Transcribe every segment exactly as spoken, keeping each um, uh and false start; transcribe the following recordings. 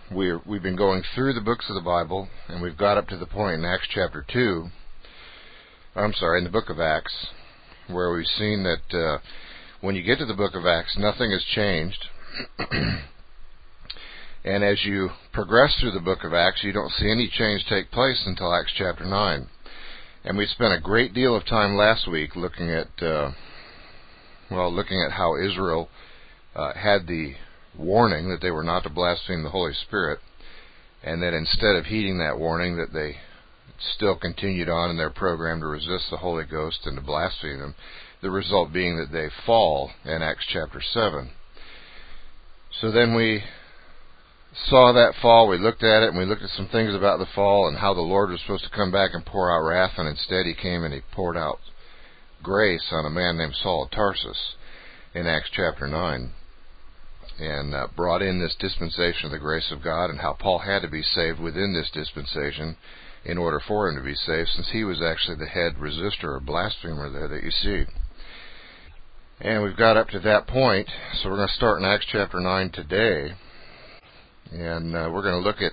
we're, we've been going through the books of the Bible, and we've got up to the point in Acts chapter two, I'm sorry, in the book of Acts, where we've seen that uh, when you get to the book of Acts, nothing has changed. And as you progress through the book of Acts, you don't see any change take place until Acts chapter nine. And we spent a great deal of time last week looking at, uh, well, looking at how Israel uh, had the warning that they were not to blaspheme the Holy Spirit, and that instead of heeding that warning, that they still continued on in their program to resist the Holy Ghost and to blaspheme Him, the result being that they fall in Acts chapter seven. So then we saw that fall, we looked at it, and we looked at some things about the fall and how the Lord was supposed to come back and pour out wrath, and instead He came and He poured out grace on a man named Saul of Tarsus in Acts chapter nine, and uh, brought in this dispensation of the grace of God, and how Paul had to be saved within this dispensation in order for him to be saved, since he was actually the head resistor or blasphemer there that you see. And we've got up to that point, so we're going to start in Acts chapter nine today. And uh, we're going to look at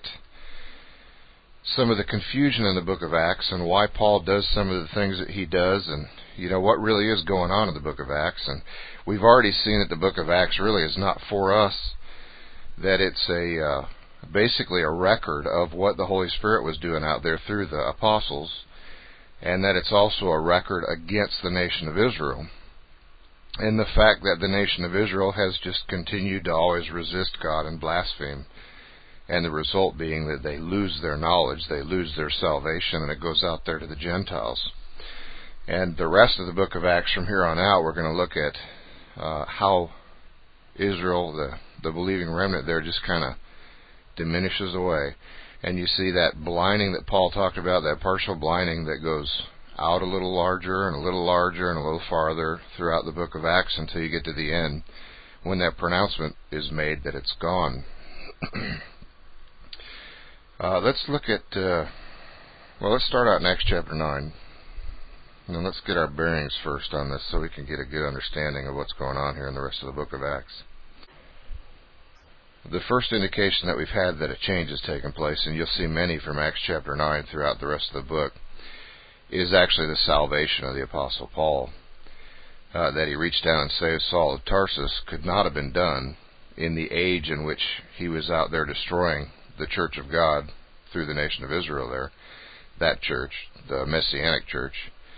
some of the confusion in the book of Acts and why Paul does some of the things that he does, and you know what really is going on in the book of Acts. And we've already seen that the book of Acts really is not for us, that it's a uh, basically a record of what the Holy Spirit was doing out there through the apostles, and that it's also a record against the nation of Israel. And the fact that the nation of Israel has just continued to always resist God and blaspheme, and the result being that they lose their knowledge, they lose their salvation, and it goes out there to the Gentiles. And the rest of the book of Acts from here on out, we're going to look at uh, how Israel, the, the believing remnant there, just kind of diminishes away. And you see that blinding that Paul talked about, that partial blinding that goes out a little larger and a little larger and a little farther throughout the book of Acts until you get to the end, when that pronouncement is made that it's gone. uh, let's look at, uh, well, let's start out in Acts chapter nine. And then let's get our bearings first on this so we can get a good understanding of what's going on here in the rest of the book of Acts. The first indication that we've had that a change has taken place, and you'll see many from Acts chapter nine throughout the rest of the book, is actually the salvation of the Apostle Paul. Uh, that he reached down and saved Saul of Tarsus could not have been done in the age in which he was out there destroying the church of God through the nation of Israel there, that church, the Messianic church.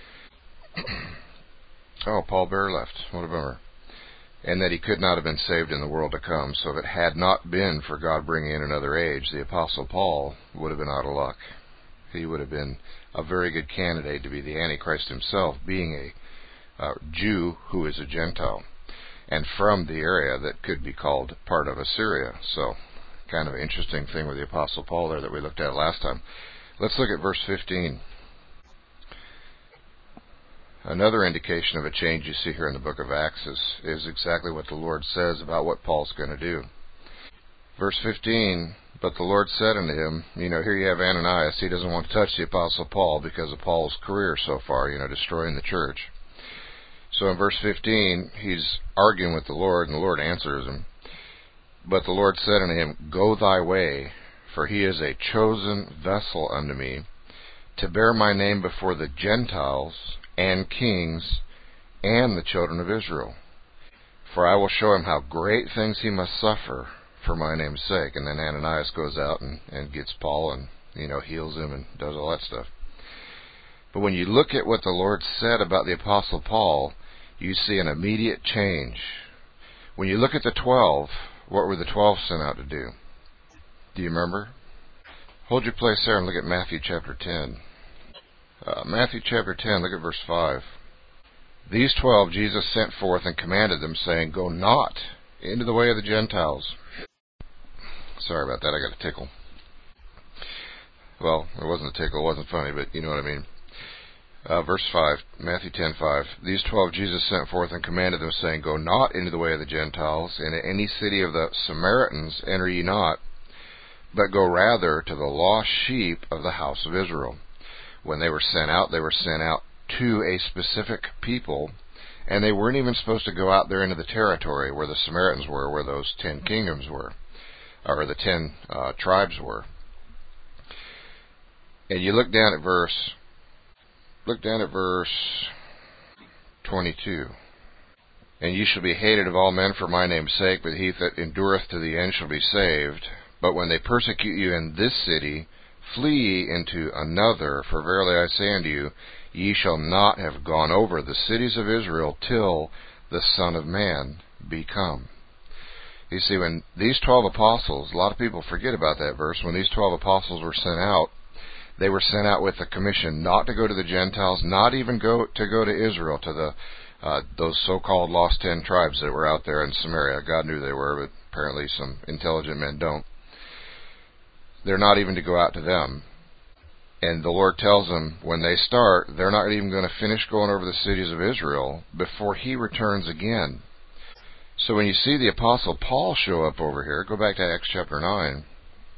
Oh, Paul Bear left. What a bummer. And that he could not have been saved in the world to come. So if it had not been for God bringing in another age, the Apostle Paul would have been out of luck. He would have been a very good candidate to be the Antichrist himself, being a uh, Jew who is a Gentile, and from the area that could be called part of Assyria. So, kind of an interesting thing with the Apostle Paul there that we looked at last time. Let's look at verse fifteen. Another indication of a change you see here in the book of Acts is, is exactly what the Lord says about what Paul's going to do. Verse fifteen, but the Lord said unto him, you know, here you have Ananias. He doesn't want to touch the Apostle Paul because of Paul's career so far, you know, destroying the church. So in verse fifteen, he's arguing with the Lord, and the Lord answers him. But the Lord said unto him, go thy way, for he is a chosen vessel unto me, to bear my name before the Gentiles and kings and the children of Israel. For I will show him how great things he must suffer for my name's sake. And then Ananias goes out and, and gets Paul and, you know, heals him and does all that stuff. But when you look at what the Lord said about the Apostle Paul, you see an immediate change. When you look at the twelve, what were the twelve sent out to do? Do you remember? Hold your place there and look at Matthew chapter ten. Uh, Matthew chapter ten, look at verse five. These twelve Jesus sent forth and commanded them, saying, go not into the way of the Gentiles. Sorry about that, I got a tickle. Well, it wasn't a tickle, it wasn't funny, but you know what I mean. Uh, verse five, Matthew ten five. These twelve Jesus sent forth and commanded them, saying, go not into the way of the Gentiles, into any city of the Samaritans enter ye not, but go rather to the lost sheep of the house of Israel. When they were sent out, they were sent out to a specific people, and they weren't even supposed to go out there into the territory where the Samaritans were, where those ten kingdoms were. or the ten uh, tribes were. And you look down at verse, look down at verse twenty-two. And ye shall be hated of all men for my name's sake, but he that endureth to the end shall be saved. But when they persecute you in this city, flee ye into another, for verily I say unto you, ye shall not have gone over the cities of Israel till the Son of Man be come. You see, when these twelve apostles, a lot of people forget about that verse, when these twelve apostles were sent out, they were sent out with a commission not to go to the Gentiles, not even go to go to Israel, to the uh, those so-called lost ten tribes that were out there in Samaria. God knew they were, but apparently some intelligent men don't. They're not even to go out to them. And the Lord tells them when they start, they're not even going to finish going over the cities of Israel before He returns again. So when you see the Apostle Paul show up over here, go back to Acts chapter nine,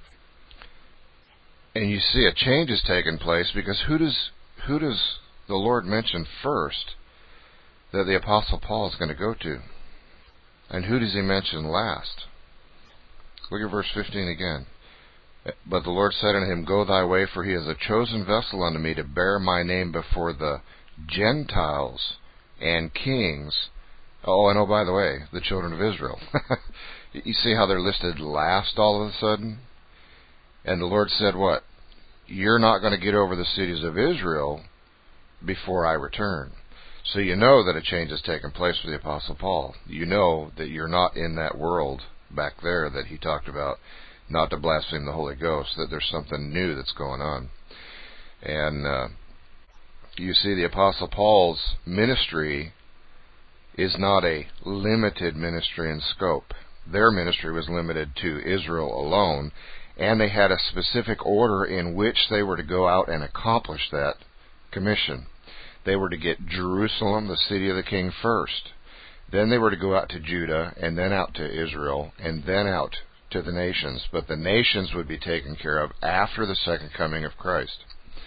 and you see a change has taken place, because who does who does the Lord mention first that the Apostle Paul is going to go to? And who does He mention last? Look at verse fifteen again. But the Lord said unto him, Go thy way, for he is a chosen vessel unto me to bear my name before the Gentiles and kings. Oh, and oh, by the way, the children of Israel. You see how they're listed last all of a sudden? And the Lord said what? You're not going to get over the cities of Israel before I return. So you know that a change has taken place for the Apostle Paul. You know that you're not in that world back there that he talked about, not to blaspheme the Holy Ghost, that there's something new that's going on. And uh, you see the Apostle Paul's ministry is not a limited ministry in scope. Their ministry was limited to Israel alone, and they had a specific order in which they were to go out and accomplish that commission. They were to get Jerusalem, the city of the king, first. Then they were to go out to Judah, and then out to Israel, and then out to the nations. But the nations would be taken care of after the second coming of Christ.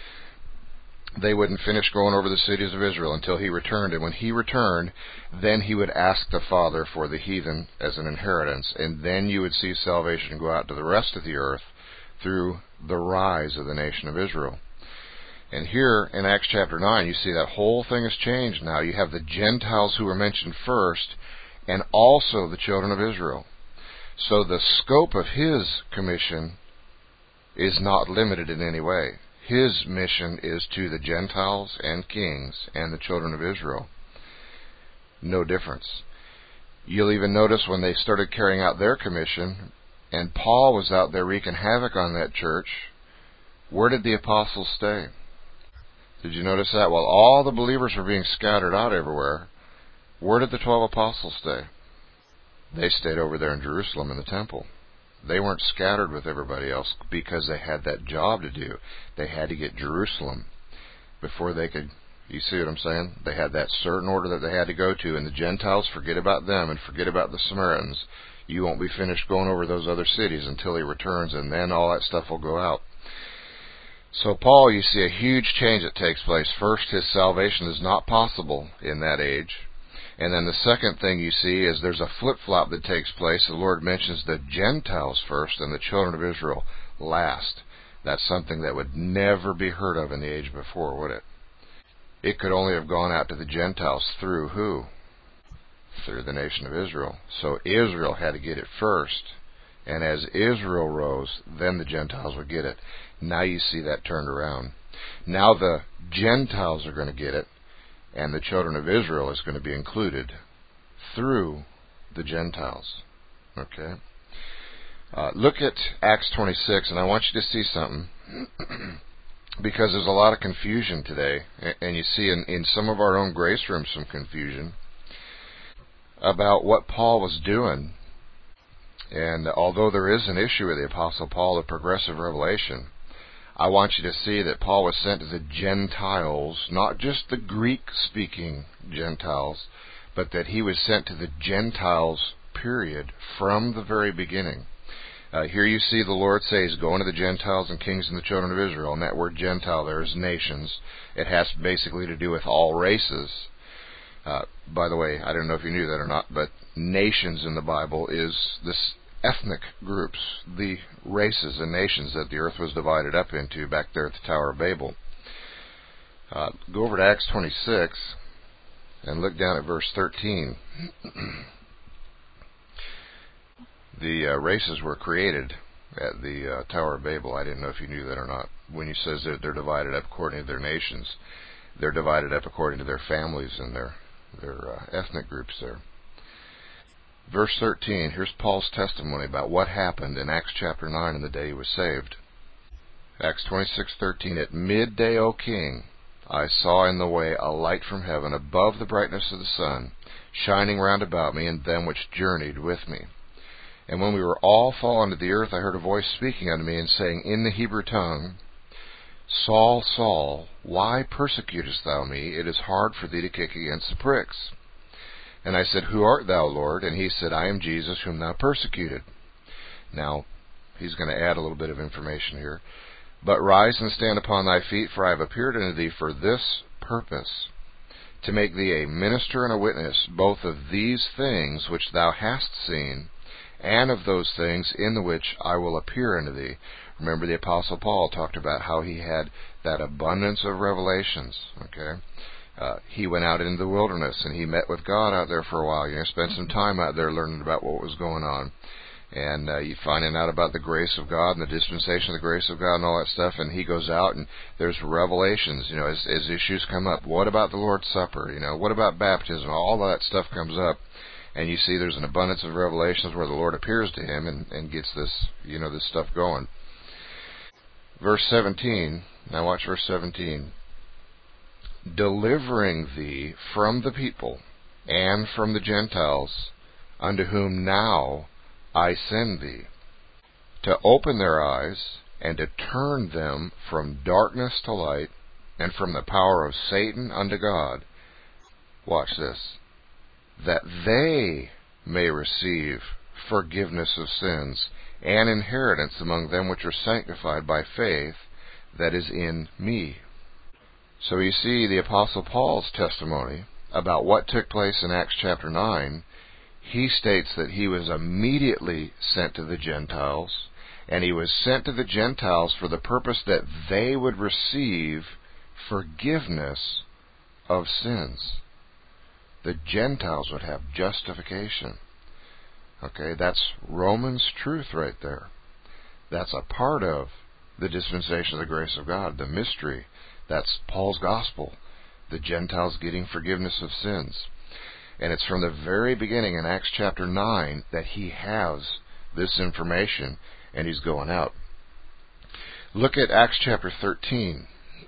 They wouldn't finish going over the cities of Israel until He returned. And when He returned, then He would ask the Father for the heathen as an inheritance. And then you would see salvation go out to the rest of the earth through the rise of the nation of Israel. And here in Acts chapter nine, you see that whole thing has changed now. You have the Gentiles who were mentioned first, and also the children of Israel. So the scope of His commission is not limited in any way. His mission is to the Gentiles and kings and the children of Israel. No difference. You'll even notice when they started carrying out their commission, and Paul was out there wreaking havoc on that church, where did the apostles stay? Did you notice that? While all the believers were being scattered out everywhere, where did the twelve apostles stay? They stayed over there in Jerusalem in the temple. They weren't scattered with everybody else because they had that job to do. They had to get Jerusalem before they could, you see what I'm saying? They had that certain order that they had to go to, and the Gentiles, forget about them and forget about the Samaritans. You won't be finished going over those other cities until He returns, and then all that stuff will go out. So Paul, you see a huge change that takes place. First, his salvation is not possible in that age. And then the second thing you see is there's a flip-flop that takes place. The Lord mentions the Gentiles first and the children of Israel last. That's something that would never be heard of in the age before, would it? It could only have gone out to the Gentiles through who? Through the nation of Israel. So Israel had to get it first. And as Israel rose, then the Gentiles would get it. Now you see that turned around. Now the Gentiles are going to get it, and the children of Israel is going to be included through the Gentiles. Okay? Uh, look at Acts twenty-six, and I want you to see something. Because there's a lot of confusion today, and you see in, in some of our own grace rooms some confusion about what Paul was doing. And although there is an issue with the Apostle Paul of progressive revelation, I want you to see that Paul was sent to the Gentiles, not just the Greek-speaking Gentiles, but that he was sent to the Gentiles, period, from the very beginning. Uh, here you see the Lord say He's going to the Gentiles and kings and the children of Israel. And that word Gentile there is nations. It has basically to do with all races. Uh, by the way, I don't know if you knew that or not, but nations in the Bible is this ethnic groups, the races and nations that the earth was divided up into back there at the Tower of Babel. Uh, go over to Acts twenty-six and look down at verse thirteen. The uh, races were created at the uh, Tower of Babel. I didn't know if you knew that or not. When he says that they're divided up according to their nations, they're divided up according to their families and their their uh, ethnic groups there. Verse thirteen, here's Paul's testimony about what happened in Acts chapter nine in the day he was saved. Acts twenty-six thirteen, at midday, O king, I saw in the way a light from heaven above the brightness of the sun, shining round about me and them which journeyed with me. And when we were all fallen to the earth, I heard a voice speaking unto me and saying in the Hebrew tongue, Saul, Saul, why persecutest thou me? It is hard for thee to kick against the pricks. And I said, Who art thou, Lord? And he said, I am Jesus, whom thou persecuted. Now, he's going to add a little bit of information here. But rise and stand upon thy feet, for I have appeared unto thee for this purpose, to make thee a minister and a witness, both of these things which thou hast seen, and of those things in the which I will appear unto thee. Remember, the Apostle Paul talked about how he had that abundance of revelations. Okay, uh, he went out into the wilderness and he met with God out there for a while. You know, spent some time out there learning about what was going on, and uh, you finding out about the grace of God and the dispensation of the grace of God and all that stuff. And he goes out and there's revelations. You know, as, as issues come up. What about the Lord's Supper? You know, what about baptism? All that stuff comes up. And you see there's an abundance of revelations where the Lord appears to him and, and gets this, you know, this stuff going. Verse seventeen, now watch verse seventeen. Delivering thee from the people and from the Gentiles, unto whom now I send thee, to open their eyes and to turn them from darkness to light and from the power of Satan unto God. Watch this. That they may receive forgiveness of sins and inheritance among them which are sanctified by faith that is in me. So you see the Apostle Paul's testimony about what took place in Acts chapter nine. He states that he was immediately sent to the Gentiles, and he was sent to the Gentiles for the purpose that they would receive forgiveness of sins. The Gentiles would have justification. Okay, that's Romans truth right there. That's a part of the dispensation of the grace of God, the mystery. That's Paul's gospel, the Gentiles getting forgiveness of sins. And it's from the very beginning in Acts chapter nine that he has this information, and he's going out. Look at Acts chapter thirteen.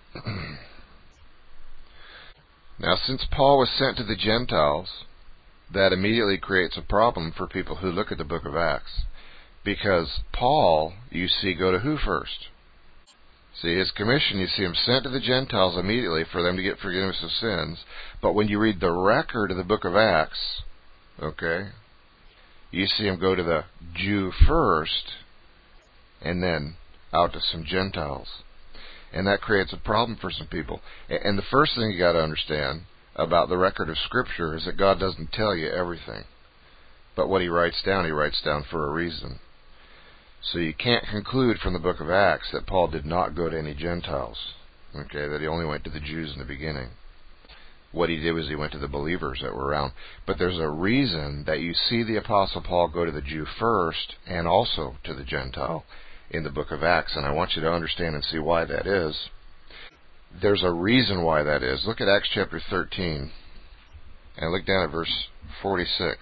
Now, since Paul was sent to the Gentiles, that immediately creates a problem for people who look at the book of Acts. Because Paul, you see, go to who first? See, his commission, you see him sent to the Gentiles immediately for them to get forgiveness of sins. But when you read the record of the book of Acts, okay, you see him go to the Jew first and then out to some Gentiles. And that creates a problem for some people. And the first thing you got to understand about the record of Scripture is that God doesn't tell you everything. But what he writes down, he writes down for a reason. So you can't conclude from the book of Acts that Paul did not go to any Gentiles. Okay, that he only went to the Jews in the beginning. What he did was he went to the believers that were around. But there's a reason that you see the Apostle Paul go to the Jew first and also to the Gentile in the book of Acts, and I want you to understand and see why that is. There's a reason why that is. Look at Acts chapter thirteen, and look down at verse forty-six.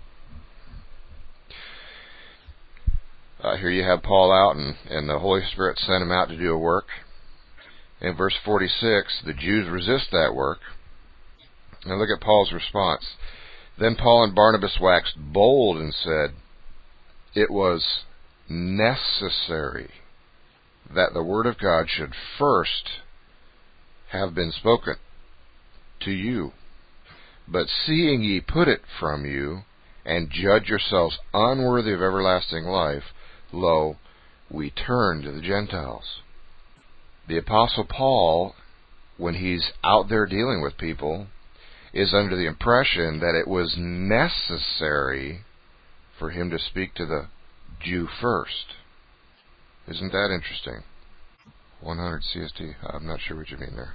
Uh, here you have Paul out, and, and the Holy Spirit sent him out to do a work. In verse forty-six, the Jews resist that work. And look at Paul's response. Then Paul and Barnabas waxed bold and said, It was necessary that the word of God should first have been spoken to you. But seeing ye put it from you, and judge yourselves unworthy of everlasting life, lo, we turn to the Gentiles. The Apostle Paul, when he's out there dealing with people, is under the impression that it was necessary for him to speak to the Jew first. Isn't that interesting? one hundred C S T. I'm not sure what you mean there.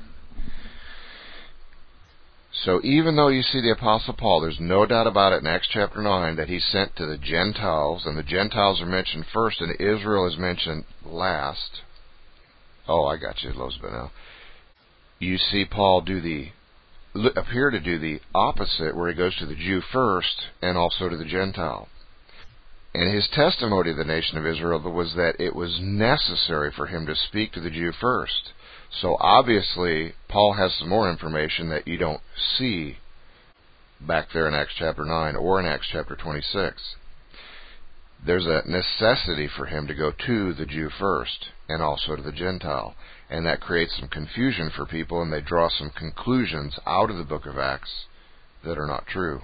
So even though you see the Apostle Paul, there's no doubt about it in Acts chapter nine that he's sent to the Gentiles, and the Gentiles are mentioned first and Israel is mentioned last. Oh, I got you, Elizabeth, now. You see Paul do the appear to do the opposite, where he goes to the Jew first and also to the Gentile. And his testimony to the nation of Israel was that it was necessary for him to speak to the Jew first. So obviously, Paul has some more information that you don't see back there in Acts chapter nine or in Acts chapter twenty-six. There's a necessity for him to go to the Jew first and also to the Gentile. And that creates some confusion for people, and they draw some conclusions out of the book of Acts that are not true.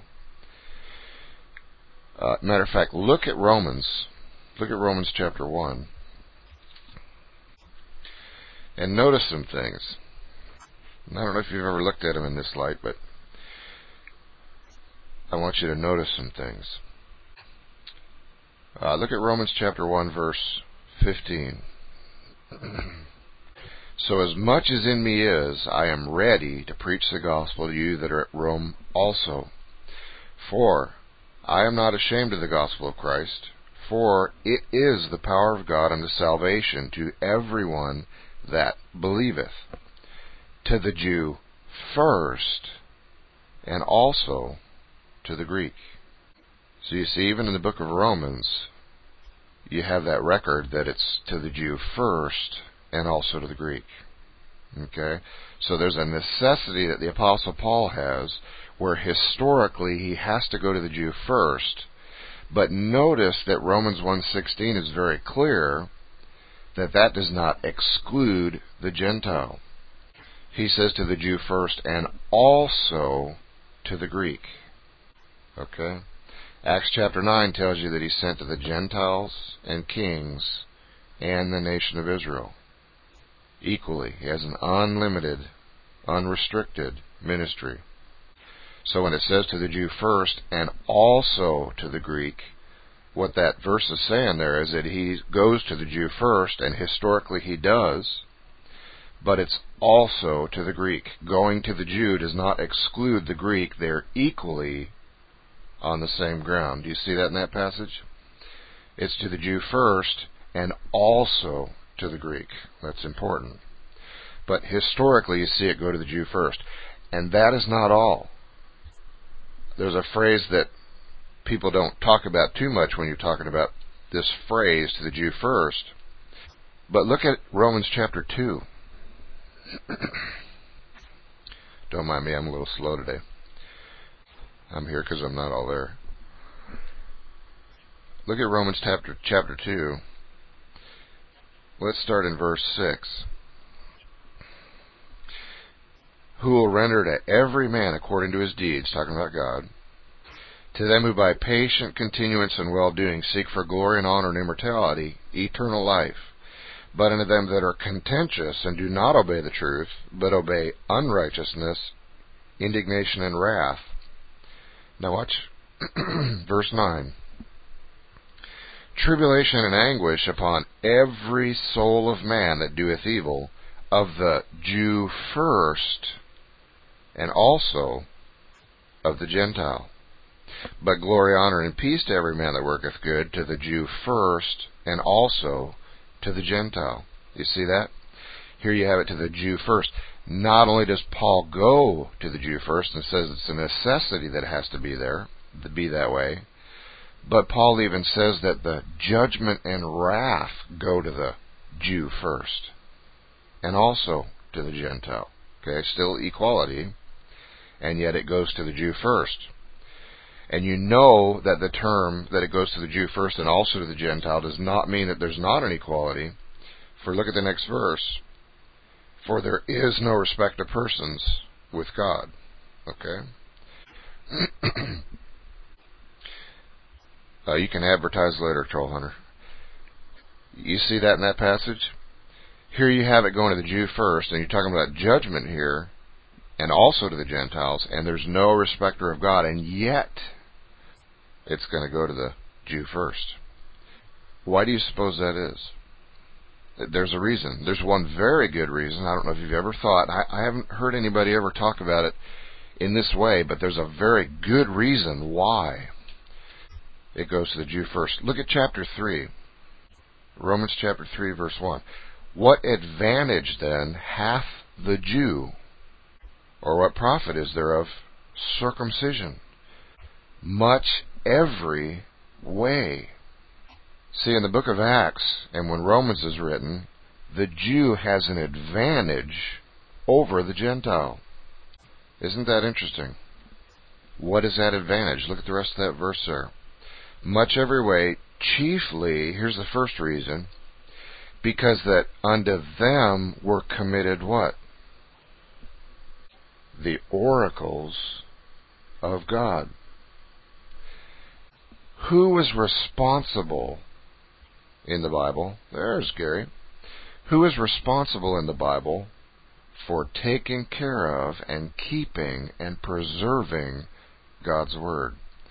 Uh, matter of fact, look at Romans. Look at Romans chapter one. And notice some things. I don't know if you've ever looked at them in this light, but I want you to notice some things. Uh, look at Romans chapter one, verse fifteen. So as much as in me is, I am ready to preach the gospel to you that are at Rome also. For I am not ashamed of the gospel of Christ, for it is the power of God unto salvation to everyone that believeth, to the Jew first, and also to the Greek. So you see, even in the book of Romans, you have that record that it's to the Jew first and also to the Greek. Okay? So there's a necessity that the Apostle Paul has where historically he has to go to the Jew first. But notice that Romans one sixteen is very clear that that does not exclude the Gentile. He says to the Jew first and also to the Greek. Okay? Acts chapter nine tells you that he sent to the Gentiles and kings and the nation of Israel equally. He has an unlimited, unrestricted ministry. So when it says to the Jew first and also to the Greek, what that verse is saying there is that he goes to the Jew first, and historically he does, but it's also to the Greek. Going to the Jew does not exclude the Greek. They're equally on the same ground. Do you see that in that passage? It's to the Jew first and also to the Greek. That's important. But historically you see it go to the Jew first. And that is not all. There's a phrase that people don't talk about too much when you're talking about this phrase, to the Jew first. But look at Romans chapter two. Don't mind me, I'm a little slow today. I'm here because I'm not all there. Look at Romans chapter, chapter two. Let's start in verse six. Who will render to every man according to his deeds, talking about God, to them who by patient continuance and well-doing seek for glory and honor and immortality, eternal life. But unto them that are contentious and do not obey the truth, but obey unrighteousness, indignation and wrath. Now watch verse nine. Tribulation and anguish upon every soul of man that doeth evil, of the Jew first, and also of the Gentile. But glory, honor, and peace to every man that worketh good, to the Jew first, and also to the Gentile. You see that? Here you have it, to the Jew first. Not only does Paul go to the Jew first and says it's a necessity that it has to be there, to be that way, but Paul even says that the judgment and wrath go to the Jew first, and also to the Gentile. Okay, still equality, and yet it goes to the Jew first. And you know that the term that it goes to the Jew first and also to the Gentile does not mean that there's not an equality. For look at the next verse. For there is no respect of persons with God. Okay? uh, you can advertise later, Troll Hunter. You see that in that passage? Here you have it going to the Jew first, and you're talking about judgment here, and also to the Gentiles, and there's no respecter of God, and yet it's going to go to the Jew first. Why do you suppose that is? There's a reason. There's one very good reason. I don't know if you've ever thought. I, I haven't heard anybody ever talk about it in this way, but there's a very good reason why it goes to the Jew first. Look at chapter three. Romans chapter three, verse one. What advantage then hath the Jew, or what profit is there of circumcision? Much every way. See, in the book of Acts, and when Romans is written, the Jew has an advantage over the Gentile. Isn't that interesting? What is that advantage? Look at the rest of that verse there. Much every way, chiefly, here's the first reason, because that unto them were committed what? The oracles of God. Who was responsible in the Bible? There's Gary. Who is responsible in the Bible for taking care of and keeping and preserving God's Word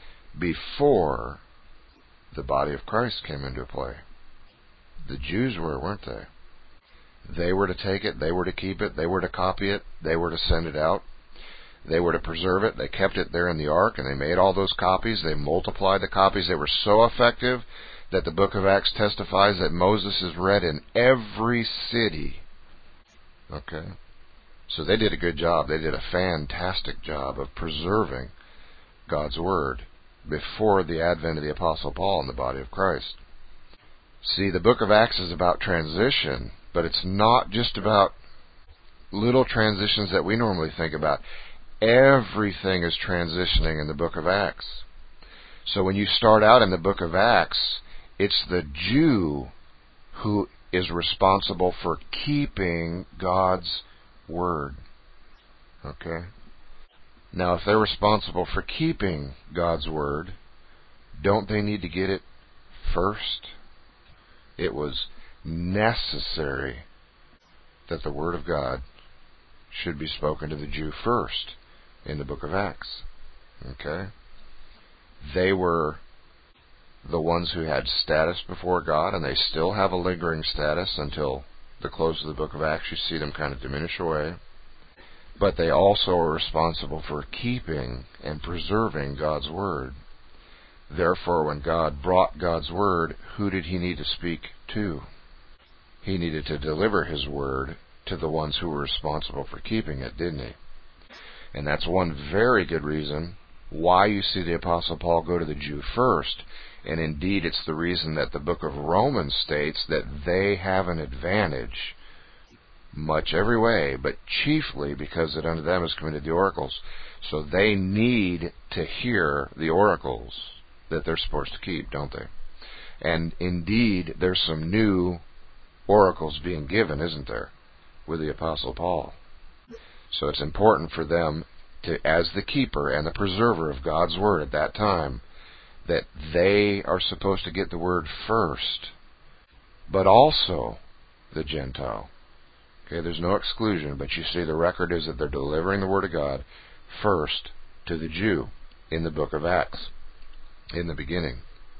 before the body of Christ came into play? The Jews were, weren't they? They were to take it, they were to keep it, they were to copy it, they were to send it out, they were to preserve it. They kept it there in the ark, and they made all those copies. They multiplied the copies. They were so effective that the book of Acts testifies that Moses is read in every city. Okay? So they did a good job. They did a fantastic job of preserving God's Word before the advent of the Apostle Paul in the body of Christ. See, the book of Acts is about transition, but it's not just about little transitions that we normally think about. Everything is transitioning in the book of Acts. So when you start out in the book of Acts, it's the Jew who is responsible for keeping God's Word. Okay? Now, if they're responsible for keeping God's Word, don't they need to get it first? It was necessary that the Word of God should be spoken to the Jew first in the book of Acts. Okay? They were the ones who had status before God, and they still have a lingering status until the close of the book of Acts. You see them kind of diminish away. But they also are responsible for keeping and preserving God's Word. Therefore, when God brought God's Word, who did He need to speak to? He needed to deliver His Word to the ones who were responsible for keeping it, didn't He? And that's one very good reason why you see the Apostle Paul go to the Jew first. And indeed, it's the reason that the book of Romans states that they have an advantage, much every way, but chiefly because that unto them is committed the oracles. So they need to hear the oracles that they're supposed to keep, don't they? And indeed, there's some new oracles being given, isn't there, with the Apostle Paul? So it's important for them to, as the keeper and the preserver of God's Word at that time, that they are supposed to get the Word first, but also the Gentile. Okay, there's no exclusion, but you see the record is that they're delivering the Word of God first to the Jew in the book of Acts, in the beginning.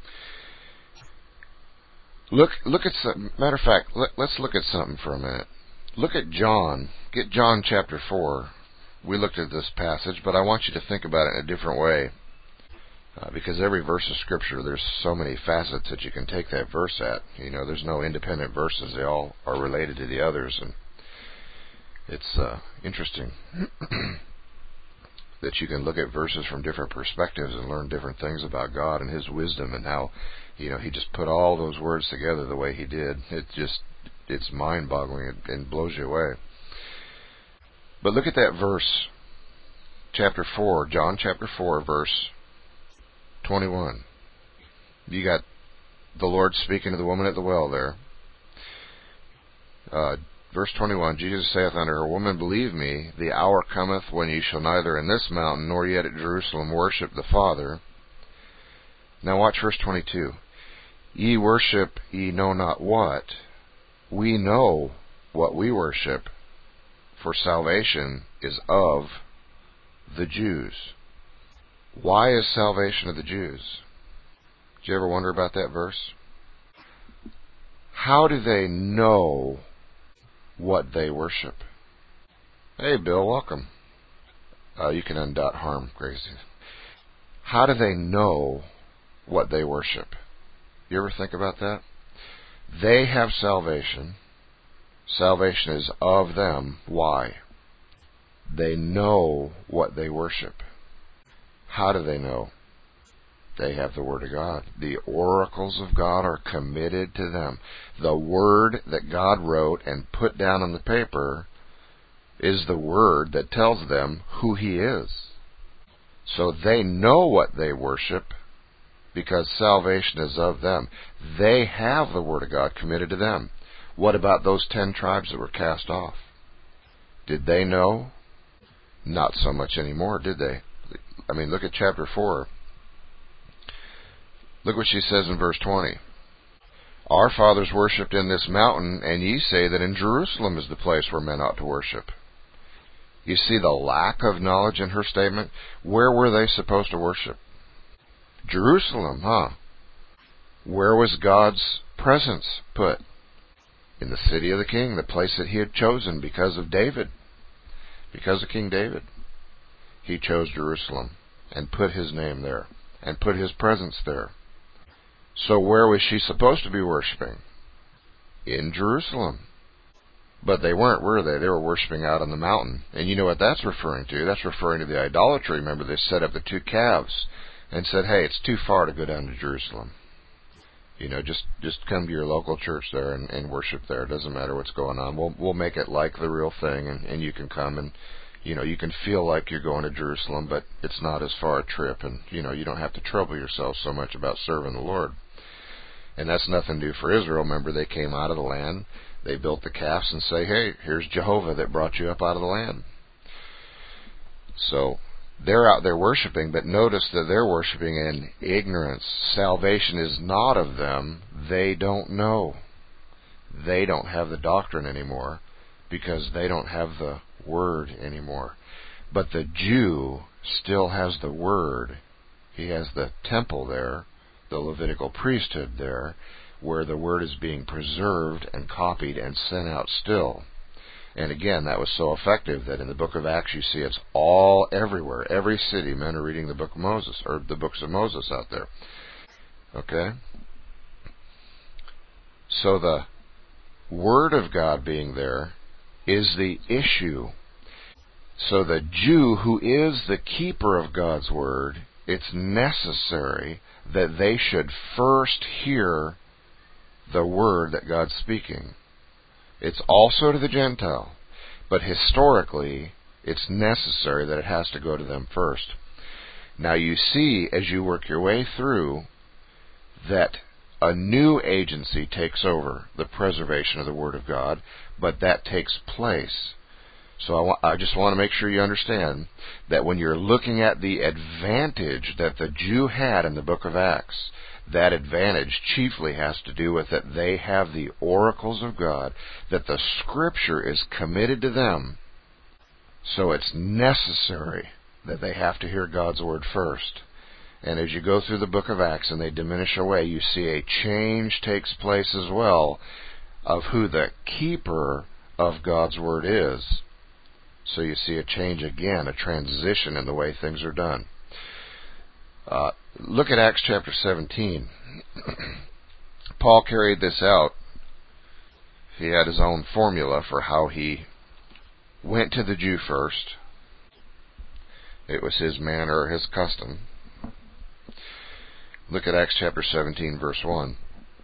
Look, look at some, matter of fact, let, let's look at something for a minute. Look at John. Get John chapter four. We looked at this passage, but I want you to think about it in a different way. Uh, because every verse of Scripture, there's so many facets that you can take that verse at. You know, there's no independent verses. They all are related to the others. And it's uh, interesting that you can look at verses from different perspectives and learn different things about God and His wisdom and how, you know, He just put all those words together the way He did. It just, it's mind-boggling. It, it blows you away. But look at that verse, chapter four, John chapter four, verse twenty-one. You got the Lord speaking to the woman at the well there. Uh, verse twenty-one, Jesus saith unto her, Woman, believe me, the hour cometh when ye shall neither in this mountain nor yet at Jerusalem worship the Father. Now watch verse twenty-two. Ye worship ye know not what. We know what we worship, for salvation is of the Jews. Why is salvation of the Jews? Did you ever wonder about that verse? How do they know what they worship? Hey, Bill, welcome. Uh, you can undot harm, Gracie. How do they know what they worship? You ever think about that? They have salvation. Salvation is of them. Why? They know what they worship. How do they know? They have the Word of God. The oracles of God are committed to them. The Word that God wrote and put down on the paper is the Word that tells them who He is. So they know what they worship because salvation is of them. They have the Word of God committed to them. What about those ten tribes that were cast off? Did they know? Not so much anymore, did they? I mean, look at chapter four. Look what she says in verse twenty. Our fathers worshipped in this mountain, and ye say that in Jerusalem is the place where men ought to worship. You see the lack of knowledge in her statement? Where were they supposed to worship? Jerusalem, huh? Where was God's presence put? In the city of the king, the place that He had chosen because of David. Because of King David. He chose Jerusalem and put His name there and put His presence there. So where was she supposed to be worshiping? In Jerusalem. But they weren't, were they? They were worshiping out on the mountain. And you know what that's referring to? That's referring to the idolatry. Remember, they set up the two calves and said, hey, it's too far to go down to Jerusalem. You know, just just come to your local church there and, and worship there. It doesn't matter what's going on. We'll we'll make it like the real thing, and, and you can come and, you know, you can feel like you're going to Jerusalem, but it's not as far a trip, and, you know, you don't have to trouble yourself so much about serving the Lord. And that's nothing new for Israel. Remember, they came out of the land, they built the calves and say, hey, here's Jehovah that brought you up out of the land. So they're out there worshiping, but notice that they're worshiping in ignorance. Salvation is not of them. They don't know. They don't have the doctrine anymore because they don't have the Word anymore. But the Jew still has the Word. He has the temple there, the Levitical priesthood there, where the Word is being preserved and copied and sent out still. And again, that was so effective that in the book of Acts you see it's all everywhere. Every city, men are reading the book of Moses, or the books of Moses out there. Okay? So the Word of God being there is the issue. So the Jew who is the keeper of God's Word, it's necessary that they should first hear the Word that God's speaking. It's also to the Gentile, but historically, it's necessary that it has to go to them first. Now you see, as you work your way through, that a new agency takes over the preservation of the Word of God, but that takes place. So I, wa- I just want to make sure you understand that when you're looking at the advantage that the Jew had in the book of Acts, that advantage chiefly has to do with that they have the oracles of God, that the Scripture is committed to them. So it's necessary that they have to hear God's Word first. And as you go through the book of Acts and they diminish away, you see a change takes place as well of who the keeper of God's Word is. So you see a change again, a transition in the way things are done. Uh, look at Acts chapter seventeen. Paul carried this out. He had his own formula for how he went to the Jew first. It was his manner, his custom. Look at Acts chapter seventeen, verse one.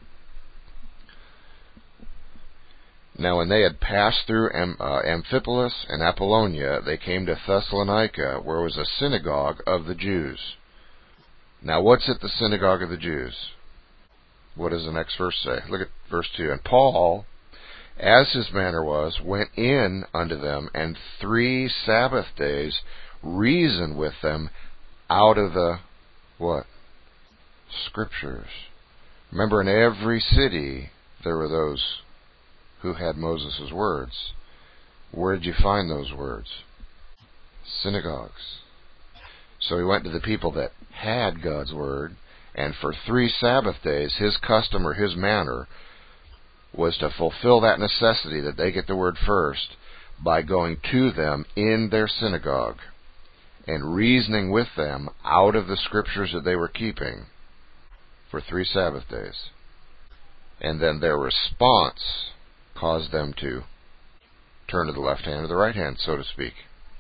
Now when they had passed through Am- uh, Amphipolis and Apollonia, they came to Thessalonica, where was a synagogue of the Jews. Now what's at the synagogue of the Jews? What does the next verse say? Look at verse two. And Paul, as his manner was, went in unto them, and three Sabbath days reasoned with them out of the, what? Scriptures. Remember, in every city there were those who had Moses' words. Where did you find those words? Synagogues. So he went to the people that had God's Word, and for three Sabbath days, his custom or his manner was to fulfill that necessity that they get the word first by going to them in their synagogue and reasoning with them out of the scriptures that they were keeping for three Sabbath days. And then their response caused them to turn to the left hand or the right hand, so to speak.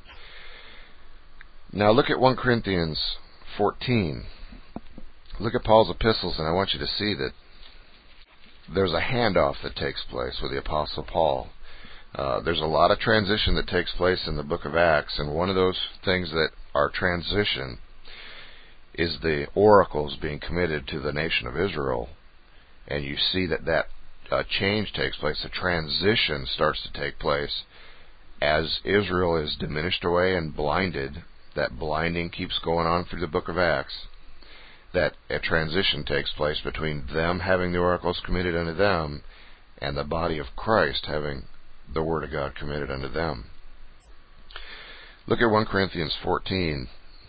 Now look at First Corinthians fourteen. Look at Paul's epistles, and I want you to see that there's a handoff that takes place with the Apostle Paul. Uh, there's a lot of transition that takes place in the book of Acts, and one of those things that are transition is the oracles being committed to the nation of Israel. And you see that that uh, change takes place, a transition starts to take place as Israel is diminished away and blinded. That blinding keeps going on through the book of Acts. That a transition takes place between them having the oracles committed unto them and the body of Christ having the Word of God committed unto them. Look at First Corinthians fourteen.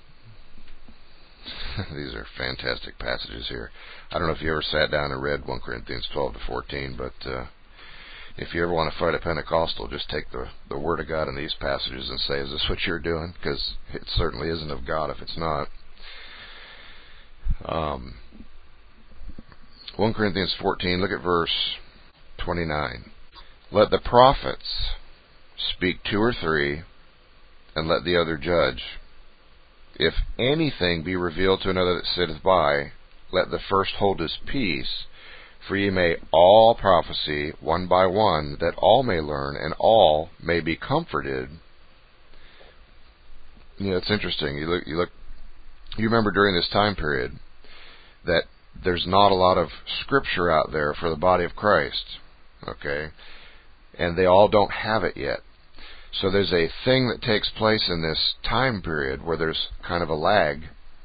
These are fantastic passages here. I don't know if you ever sat down and read First Corinthians twelve to fourteen, but uh, if you ever want to fight a Pentecostal, just take the, the Word of God in these passages and say, is this what you're doing? Because it certainly isn't of God if it's not. Um, First Corinthians fourteen, look at verse twenty-nine. Let the prophets speak two or three, and let the other judge. If anything be revealed to another that sitteth by, let the first hold his peace, for ye may all prophesy one by one, that all may learn, and all may be comforted. You know, it's interesting. You look, you look, you remember during this time period that there's not a lot of scripture out there for the body of Christ, okay? And they all don't have it yet. So there's a thing that takes place in this time period where there's kind of a lag,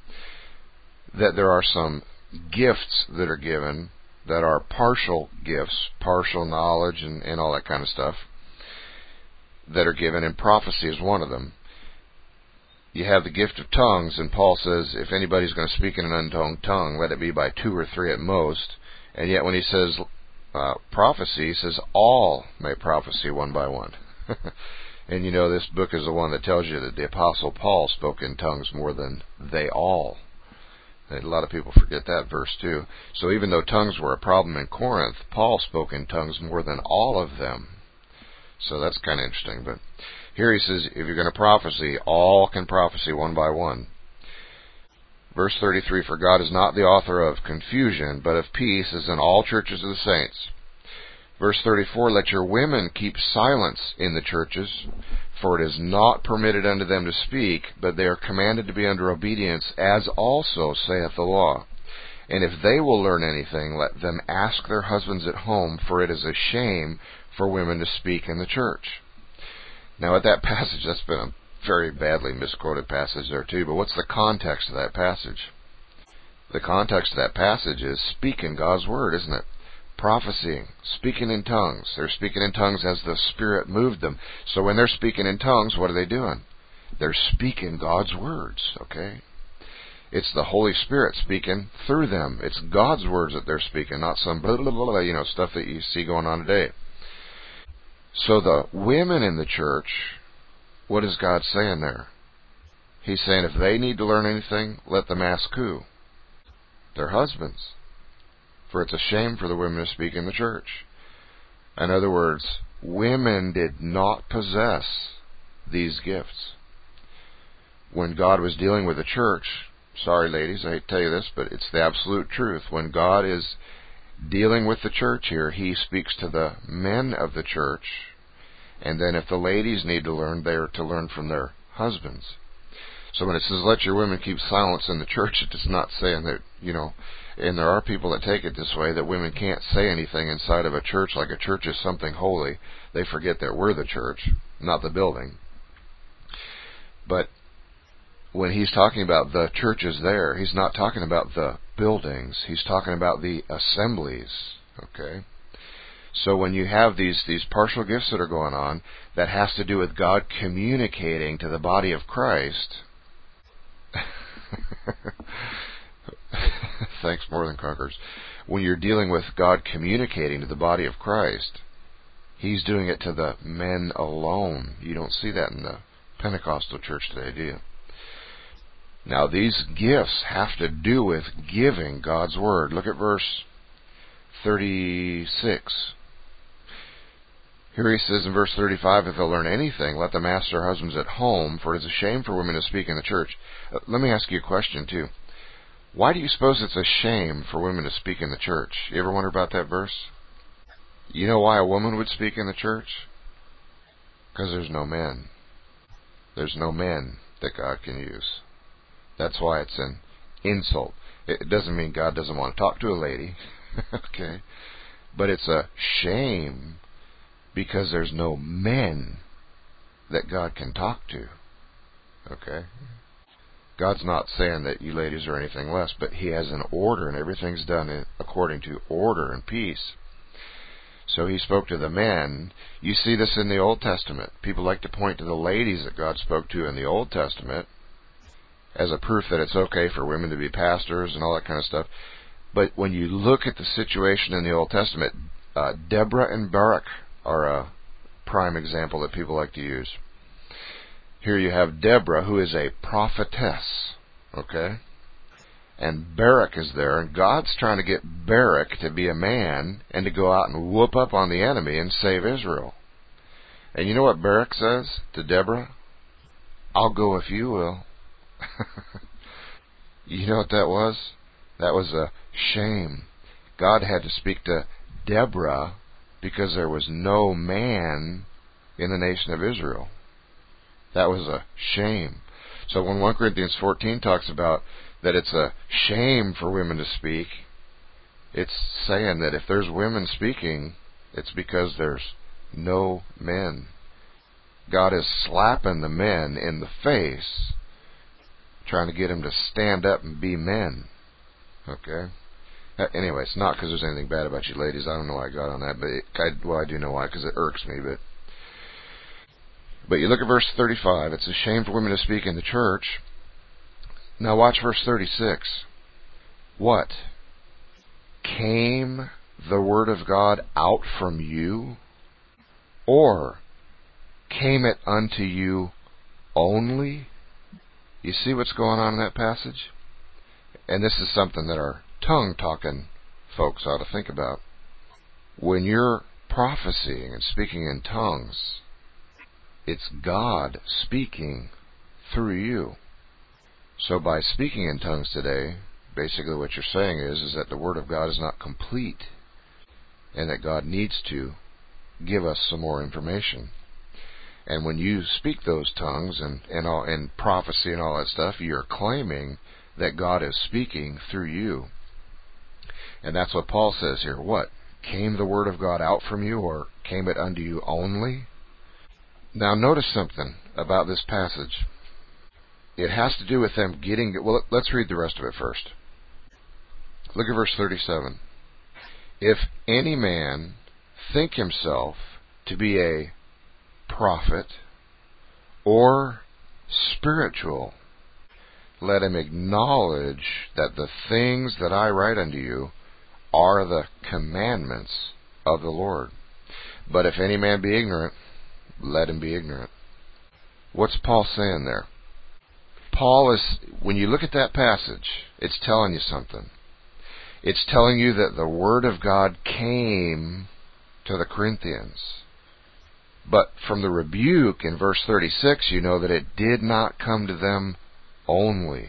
that there are some gifts that are given that are partial gifts, partial knowledge and, and all that kind of stuff that are given, and prophecy is one of them. You have the gift of tongues, and Paul says if anybody's going to speak in an unknown tongue, let it be by two or three at most. And yet when he says uh, prophecy, he says all may prophesy one by one. And you know, this book is the one that tells you that the Apostle Paul spoke in tongues more than they all. And a lot of people forget that verse too. So even though tongues were a problem in Corinth, Paul spoke in tongues more than all of them. So that's kind of interesting. But here he says, if you're going to prophesy, all can prophesy one by one. Verse thirty-three, for God is not the author of confusion, but of peace, as in all churches of the saints. Verse thirty-four, let your women keep silence in the churches, for it is not permitted unto them to speak, but they are commanded to be under obedience, as also saith the law. And if they will learn anything, let them ask their husbands at home, for it is a shame for women to speak in the church. Now at that passage, that's been a very badly misquoted passage there too, but what's the context of that passage? The context of that passage is speaking God's word, isn't it? Prophesying, speaking in tongues. They're speaking in tongues as the Spirit moved them. So when they're speaking in tongues, what are they doing? They're speaking God's words, okay? It's the Holy Spirit speaking through them. It's God's words that they're speaking, not some blah, blah, blah, blah, you know, stuff that you see going on today. So the women in the church, what is God saying there? He's saying if they need to learn anything, let them ask who? Their husbands. For it's a shame for the women to speak in the church. In other words, women did not possess these gifts. When God was dealing with the church, sorry ladies, I hate to tell you this, but it's the absolute truth. When God is dealing with the church here, He speaks to the men of the church, and then if the ladies need to learn, they are to learn from their husbands. So when it says, let your women keep silence in the church, it is not saying that, you know, and there are people that take it this way, that women can't say anything inside of a church, like a church is something holy. They forget that we're the church, not the building. But when he's talking about the churches there, he's not talking about the buildings. He's talking about the assemblies, okay? So when you have these, these partial gifts that are going on, that has to do with God communicating to the body of Christ. Thanks, More Than Conquerors. when you're dealing with God communicating to the body of Christ, He's doing it to the men alone. You don't see that in the Pentecostal church today, do you? Now, these gifts have to do with giving God's Word. Look at verse thirty-six. Here he says in verse thirty-five, if they'll learn anything, let them ask their husbands at home, for it is a shame for women to speak in the church. Uh, let me ask you a question, too. Why do you suppose it's a shame for women to speak in the church? You ever wonder about that verse? You know why a woman would speak in the church? Because there's no men. There's no men that God can use. That's why it's an insult. It doesn't mean God doesn't want to talk to a lady. Okay? But it's a shame because there's no men that God can talk to. Okay? God's not saying that you ladies are anything less, but He has an order, and everything's done according to order and peace. So He spoke to the men. You see this in the Old Testament. People like to point to the ladies that God spoke to in the Old Testament as a proof that it's okay for women to be pastors and all that kind of stuff. But when you look at the situation in the Old Testament, uh, Deborah and Barak are a prime example that people like to use. Here you have Deborah, who is a prophetess, okay? And Barak is there, and God's trying to get Barak to be a man and to go out and whoop up on the enemy and save Israel. And you know what Barak says to Deborah? I'll go if you will. You know what that was? That was a shame. God had to speak to Deborah because there was no man in the nation of Israel. That was a shame. So when First Corinthians fourteen talks about that it's a shame for women to speak, it's saying that if there's women speaking, it's because there's no men. God is slapping the men in the face, trying to get them to stand up and be men. Okay? Uh, anyway, it's not because there's anything bad about you ladies. I don't know why I got on that, but it, I, well, I do know why, because it irks me. But but you look at verse thirty-five. It's a shame for women to speak in the church. Now watch verse thirty-six. What? Came the word of God out from you? Or came it unto you only? You see what's going on in that passage? And this is something that our tongue-talking folks ought to think about. When you're prophesying and speaking in tongues, it's God speaking through you. So by speaking in tongues today, basically what you're saying is, is that the Word of God is not complete and that God needs to give us some more information. And when you speak those tongues and, and, all, and prophecy and all that stuff, you're claiming that God is speaking through you. And that's what Paul says here. What? Came the Word of God out from you, or came it unto you only? Now notice something about this passage. It has to do with them getting... Well, let's read the rest of it first. Look at verse thirty-seven. If any man think himself to be a prophet or spiritual, let him acknowledge that the things that I write unto you are the commandments of the Lord. But if any man be ignorant, let him be ignorant. What's Paul saying there? Paul is, when you look at that passage, it's telling you something. It's telling you that the Word of God came to the Corinthians. But from the rebuke in verse thirty-six, you know that it did not come to them only.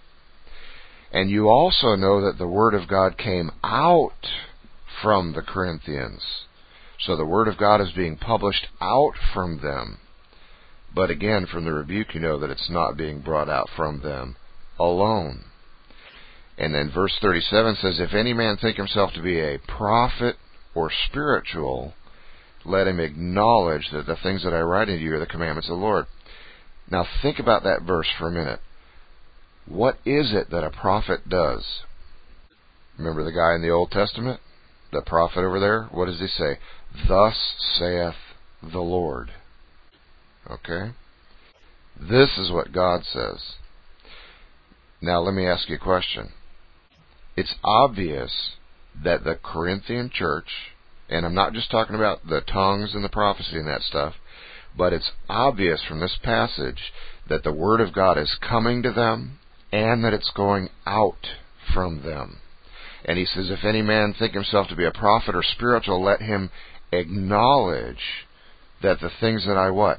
And you also know that the Word of God came out from the Corinthians. So the Word of God is being published out from them. But again, from the rebuke, you know that it's not being brought out from them alone. And then verse thirty-seven says, if any man think himself to be a prophet or spiritual, let him acknowledge that the things that I write unto you are the commandments of the Lord. Now think about that verse for a minute. What is it that a prophet does? Remember the guy in the Old Testament? The prophet over there? What does he say? Thus saith the Lord. Okay? This is what God says. Now let me ask you a question. It's obvious that the Corinthian church, and I'm not just talking about the tongues and the prophecy and that stuff, but it's obvious from this passage that the Word of God is coming to them and that it's going out from them. And he says, if any man think himself to be a prophet or spiritual, let him acknowledge that the things that I what?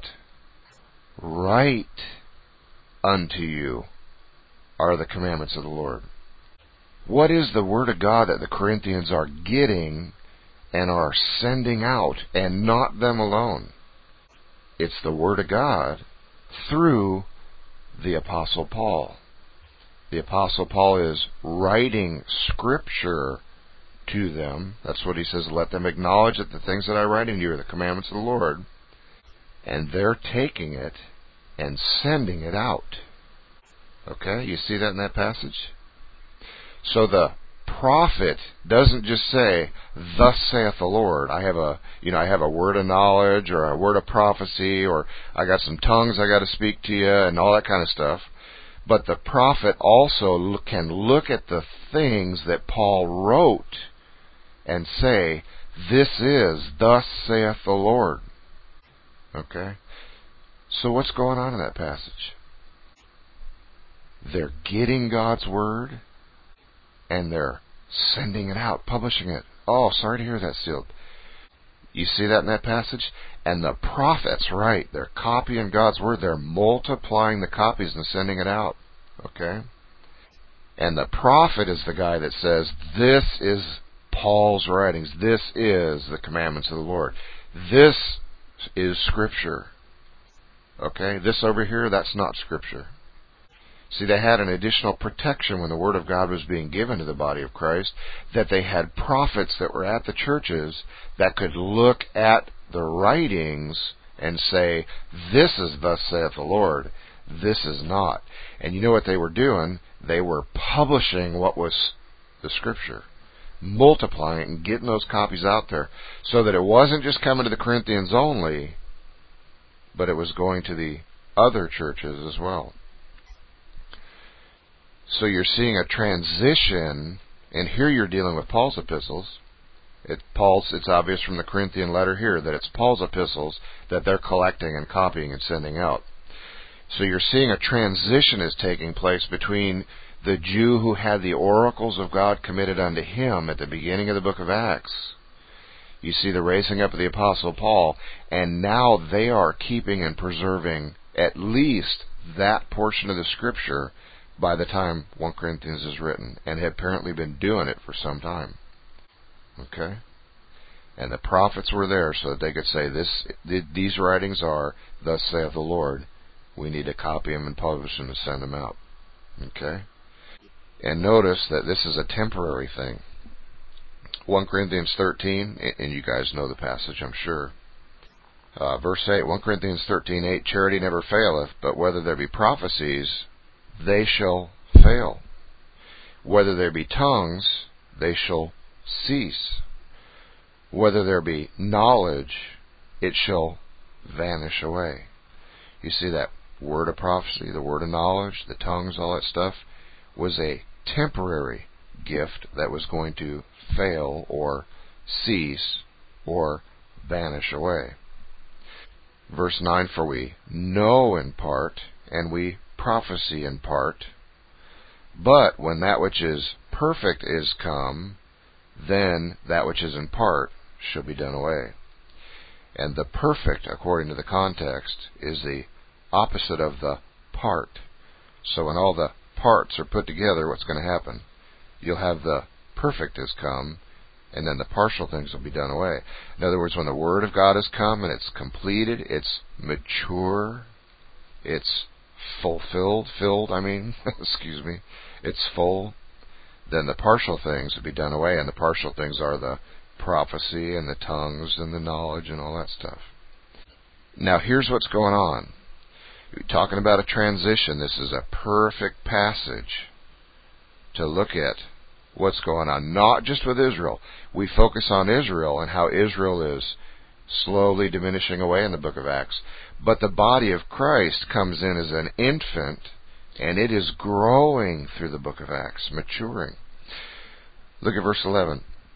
Write unto you are the commandments of the Lord. What is the Word of God that the Corinthians are getting and are sending out, and not them alone? It's the Word of God through the Apostle Paul. The Apostle Paul is writing Scripture to them. That's what he says, let them acknowledge that the things that I write in you are the commandments of the Lord. And they're taking it and sending it out. Okay, you see that in that passage? So the prophet doesn't just say, thus saith the Lord. I have a, you know, I have a word of knowledge or a word of prophecy, or I got some tongues I got to speak to you and all that kind of stuff. But the prophet also can look at the things that Paul wrote and say, this is, thus saith the Lord. Okay? So what's going on in that passage? They're getting God's Word and they're sending it out, publishing it. Oh, sorry to hear that, Sealed. You see that in that passage? And the prophets, right, they're copying God's Word. They're multiplying the copies and sending it out. Okay? And the prophet is the guy that says, this is Paul's writings. This is the commandments of the Lord. This is Scripture. Okay? This over here, that's not Scripture. See, they had an additional protection when the Word of God was being given to the body of Christ, that they had prophets that were at the churches that could look at the writings and say, this is thus saith the Lord, this is not. And you know what they were doing? They were publishing what was the Scripture, multiplying it and getting those copies out there, so that it wasn't just coming to the Corinthians only, but it was going to the other churches as well. So you're seeing a transition, and here you're dealing with Paul's epistles. It, Paul's, it's obvious from the Corinthian letter here that it's Paul's epistles that they're collecting and copying and sending out. So you're seeing a transition is taking place between the Jew who had the oracles of God committed unto him at the beginning of the book of Acts. You see the raising up of the Apostle Paul, and now they are keeping and preserving at least that portion of the Scripture by the time First Corinthians is written, and have apparently been doing it for some time. Okay? And the prophets were there so that they could say, "This, these writings are, thus saith the Lord." We need to copy them and publish them and send them out. Okay? And notice that this is a temporary thing. First Corinthians thirteen, and you guys know the passage, I'm sure. Uh, verse eight, First Corinthians thirteen eight, charity never faileth, but whether there be prophecies, they shall fail. Whether there be tongues, they shall cease. Whether there be knowledge, it shall vanish away. You see, that word of prophecy, the word of knowledge, the tongues, all that stuff, was a temporary gift that was going to fail or cease or vanish away. Verse nine, for we know in part, and we prophesy in part, but when that which is perfect is come, then that which is in part shall be done away. And the perfect, according to the context, is the opposite of the part. So when all the parts are put together, what's going to happen? You'll have the perfect has come, and then the partial things will be done away. In other words, when the Word of God has come and it's completed, it's mature, it's fulfilled, filled, I mean, excuse me, it's full, then the partial things will be done away, and the partial things are the prophecy and the tongues and the knowledge and all that stuff. Now here's what's going on. You're talking about a transition. This is a perfect passage to look at what's going on, not just with Israel. We focus on Israel and how Israel is slowly diminishing away in the book of Acts. But the body of Christ comes in as an infant, and it is growing through the book of Acts, maturing. Look at verse eleven.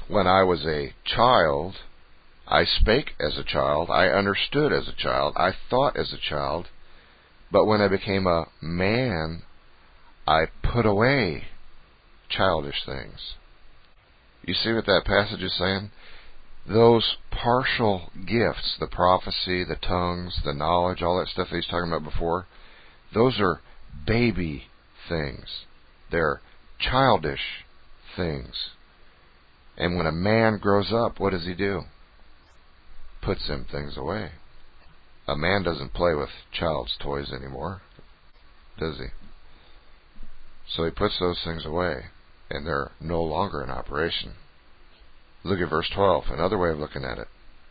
When I was a child, I spake as a child, I understood as a child, I thought as a child, but when I became a man, I put away childish things. You see what that passage is saying? Those partial gifts, the prophecy, the tongues, the knowledge, all that stuff that he's talking about before, those are baby things. They're childish things. And when a man grows up, what does he do? Puts them things away. A man doesn't play with child's toys anymore, does he? So he puts those things away, and they're no longer in operation. Look at verse twelve, another way of looking at it.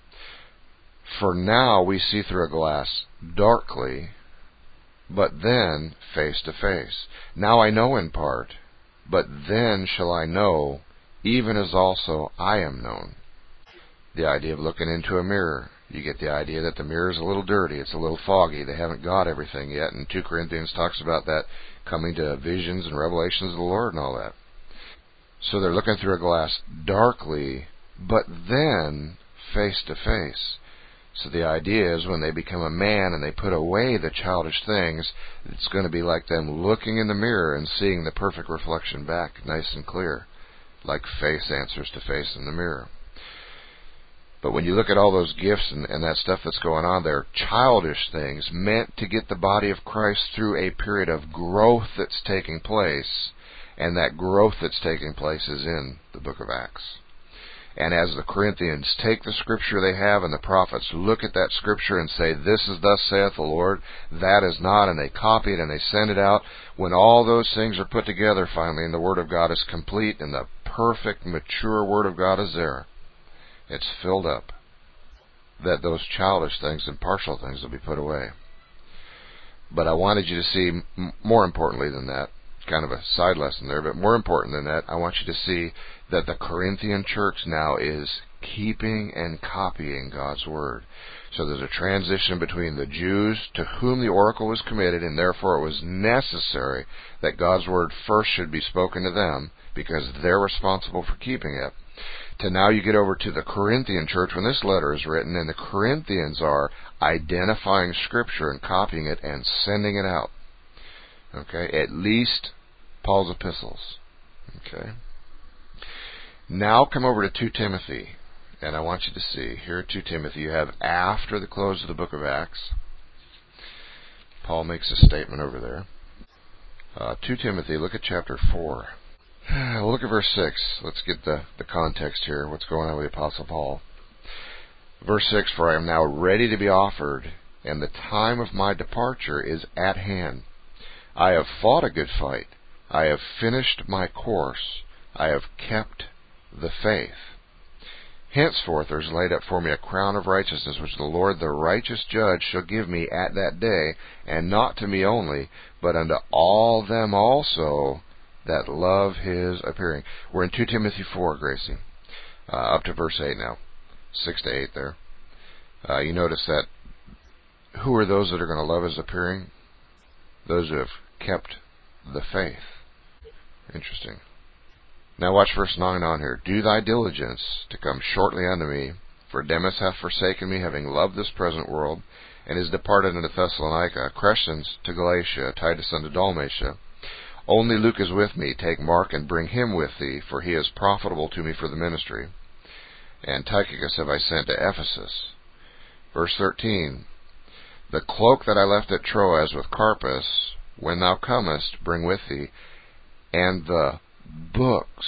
For now we see through a glass darkly, but then face to face. Now I know in part, but then shall I know, even as also I am known. The idea of looking into a mirror. You get the idea that the mirror is a little dirty, it's a little foggy, they haven't got everything yet, and Second Corinthians talks about that coming to visions and revelations of the Lord and all that. So they're looking through a glass darkly, but then face to face. So the idea is when they become a man and they put away the childish things, it's going to be like them looking in the mirror and seeing the perfect reflection back, nice and clear, like face answers to face in the mirror. But when you look at all those gifts and, and that stuff that's going on there, childish things meant to get the body of Christ through a period of growth that's taking place, and that growth that's taking place is in the book of Acts. And as the Corinthians take the scripture they have and the prophets look at that scripture and say, this is thus saith the Lord, that is not, and they copy it and they send it out, when all those things are put together finally and the Word of God is complete and the perfect, mature Word of God is there, it's filled up, that those childish things and partial things will be put away. But I wanted you to see, m- more importantly than that, kind of a side lesson there, but more important than that, I want you to see that the Corinthian church now is keeping and copying God's Word. So there's a transition between the Jews to whom the oracle was committed, and therefore it was necessary that God's Word first should be spoken to them, because they're responsible for keeping it, to now you get over to the Corinthian church when this letter is written, and the Corinthians are identifying Scripture and copying it and sending it out. Okay, at least Paul's epistles. Okay. Now come over to Second Timothy, and I want you to see, here at Second Timothy, you have after the close of the book of Acts, Paul makes a statement over there. Uh, Second Timothy, look at chapter four. We'll look at verse six. Let's get the, the context here, what's going on with the Apostle Paul. Verse six, for I am now ready to be offered, and the time of my departure is at hand. I have fought a good fight. I have finished my course. I have kept the faith. Henceforth there is laid up for me a crown of righteousness, which the Lord the righteous judge shall give me at that day, and not to me only, but unto all them also that love his appearing. We're in Second Timothy four, Gracie, uh, up to verse eight now, six to eight there. Uh, you notice that who are those that are going to love his appearing? Those who have kept the faith. Interesting. Now watch verse nine on here. Do thy diligence to come shortly unto me, for Demas hath forsaken me, having loved this present world, and is departed unto Thessalonica, Crescens to Galatia, Titus unto Dalmatia. Only Luke is with me. Take Mark and bring him with thee, for he is profitable to me for the ministry. And Tychicus have I sent to Ephesus. Verse thirteen. The cloak that I left at Troas with Carpus, when thou comest, bring with thee, and the books,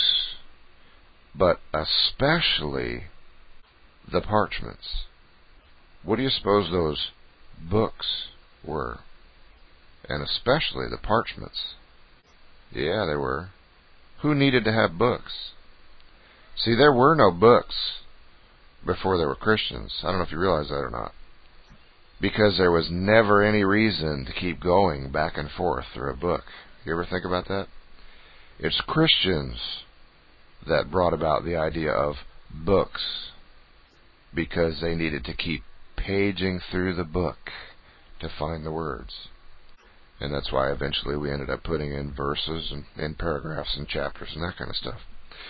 but especially the parchments. What do you suppose those books were? And especially the parchments. Yeah, they were. Who needed to have books? See, there were no books before there were Christians. I don't know if you realize that or not. Because there was never any reason to keep going back and forth through a book. You ever think about that? It's Christians that brought about the idea of books, because they needed to keep paging through the book to find the words. And that's why eventually we ended up putting in verses and, and paragraphs and chapters and that kind of stuff.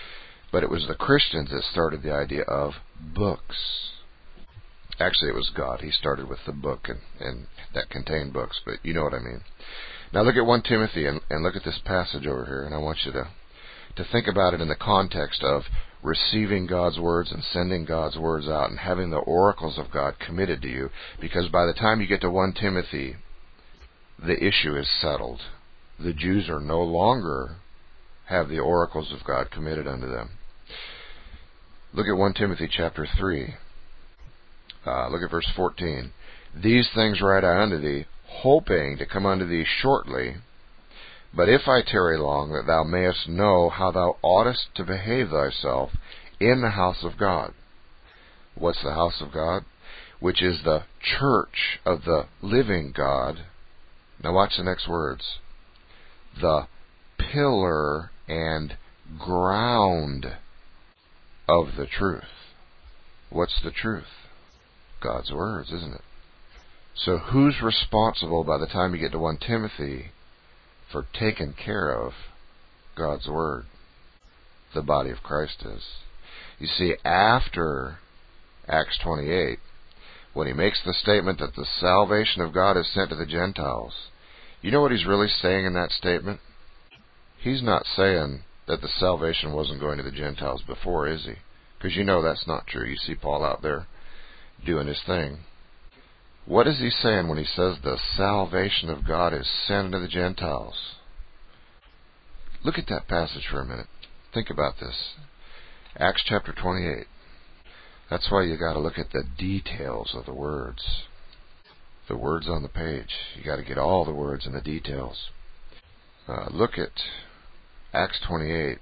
But it was the Christians that started the idea of books. Actually, it was God. He started with the book and, and that contained books, but you know what I mean. Now look at First Timothy and, and look at this passage over here, and I want you to, to think about it in the context of receiving God's words and sending God's words out and having the oracles of God committed to you, because by the time you get to First Timothy, the issue is settled. The Jews are no longer have the oracles of God committed unto them. Look at First Timothy chapter three. Uh, look at verse fourteen. These things write I unto thee, hoping to come unto thee shortly. But if I tarry long, that thou mayest know how thou oughtest to behave thyself in the house of God. What's the house of God? Which is the church of the living God. Now watch the next words. The pillar and ground of the truth. What's the truth? God's words, isn't it? So who's responsible by the time you get to First Timothy for taking care of God's word? The body of Christ is. You see, after Acts twenty-eight, when he makes the statement that the salvation of God is sent to the Gentiles, you know what he's really saying in that statement? He's not saying that the salvation wasn't going to the Gentiles before, is he? Because you know that's not true. You see Paul out there doing his thing. What is he saying when he says the salvation of God is sent to the Gentiles? Look at that passage for a minute. Think about this. Acts chapter twenty-eight. That's why you got to look at the details of the words. The words on the page. You got to get all the words and the details. Uh, look at Acts twenty-eight.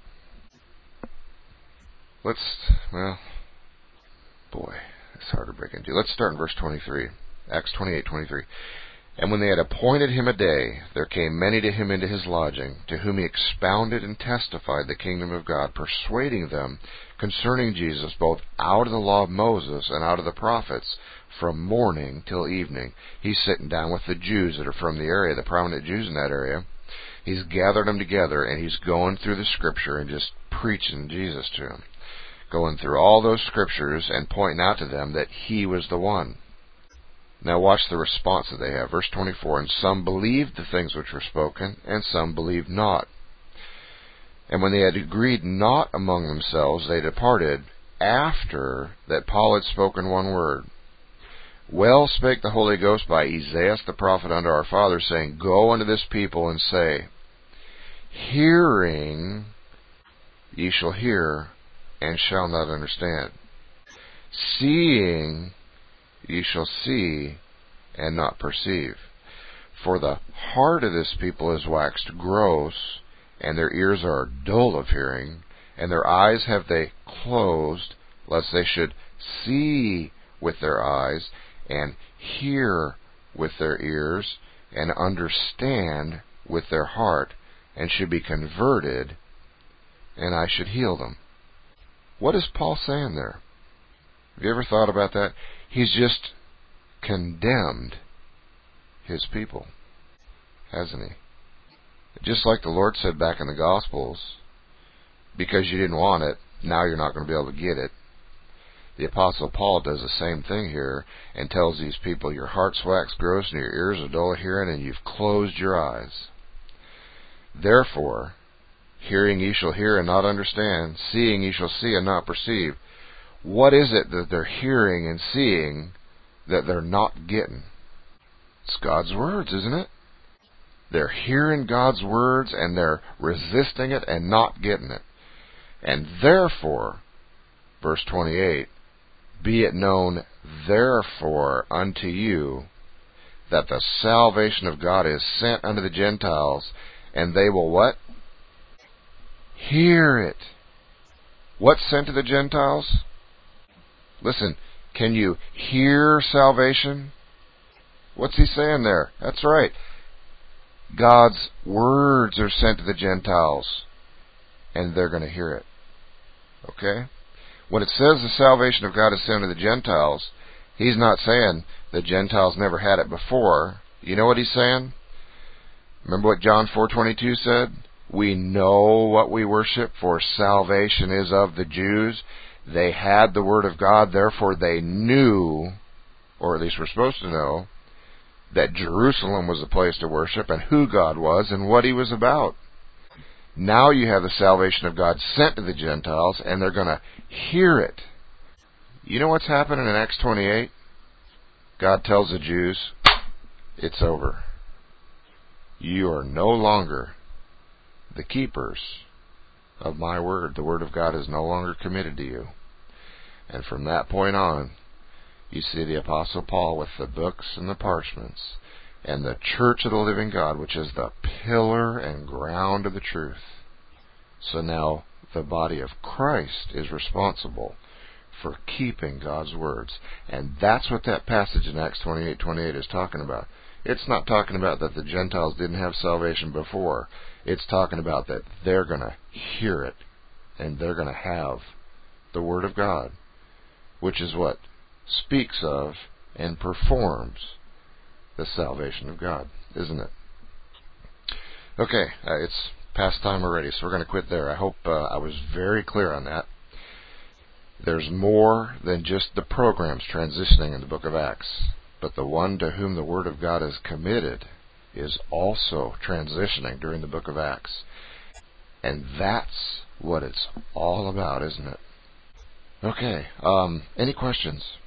Let's, well, boy, it's hard to break into. Let's start in verse twenty-three. Acts twenty-eight twenty-three. And when they had appointed him a day, there came many to him into his lodging, to whom he expounded and testified the kingdom of God, persuading them concerning Jesus, both out of the law of Moses and out of the prophets, from morning till evening. He's sitting down with the Jews that are from the area, the prominent Jews in that area. He's gathered them together, and he's going through the Scripture and just preaching Jesus to them. Going through all those Scriptures and pointing out to them that he was the one. Now watch the response that they have. Verse twenty-four, and some believed the things which were spoken, and some believed not. And when they had agreed not among themselves, they departed, after that Paul had spoken one word. Well spake the Holy Ghost by Esaias the prophet unto our father, saying, Go unto this people, and say, Hearing ye shall hear, and shall not understand. Seeing ye shall see, and not perceive. For the heart of this people is waxed gross, and their ears are dull of hearing, and their eyes have they closed, lest they should see with their eyes, and hear with their ears, and understand with their heart, and should be converted, and I should heal them. What is Paul saying there? Have you ever thought about that? He's just condemned his people, hasn't he? Just like the Lord said back in the Gospels, because you didn't want it, now you're not going to be able to get it. The Apostle Paul does the same thing here and tells these people, your heart's waxed gross and your ears are dull of hearing, and you've closed your eyes. Therefore, hearing ye shall hear and not understand, seeing ye shall see and not perceive. What is it that they're hearing and seeing that they're not getting? It's God's words, isn't it? They're hearing God's words and they're resisting it and not getting it. And therefore, verse twenty-eight, be it known therefore unto you that the salvation of God is sent unto the Gentiles, and they will what? Hear it. What's sent to the Gentiles? Listen, can you hear salvation? What's he saying there? That's right. God's words are sent to the Gentiles, and they're going to hear it. Okay? When it says the salvation of God is sent to the Gentiles, he's not saying the Gentiles never had it before. You know what he's saying? Remember what John four twenty-two said? We know what we worship, for salvation is of the Jews. They had the Word of God, therefore they knew, or at least were supposed to know, that Jerusalem was the place to worship and who God was and what He was about. Now you have the salvation of God sent to the Gentiles, and they're going to hear it. You know what's happening in Acts twenty-eight? God tells the Jews, it's over. You are no longer the keepers of my word. The word of God is no longer committed to you. And from that point on, you see the Apostle Paul with the books and the parchments and the church of the living God, which is the pillar and ground of the truth. So now the body of Christ is responsible for keeping God's words. And that's what that passage in Acts twenty-eight twenty-eight is talking about. It's not talking about that the Gentiles didn't have salvation before. It's talking about that they're going to hear it and they're going to have the Word of God, which is what speaks of and performs the salvation of God, isn't it? Okay, uh, it's past time already, so we're going to quit there. I hope uh, I was very clear on that. There's more than just the programs transitioning in the book of Acts, but the one to whom the Word of God is committed is also transitioning during the book of Acts. And that's what it's all about, isn't it? Okay, um, any questions?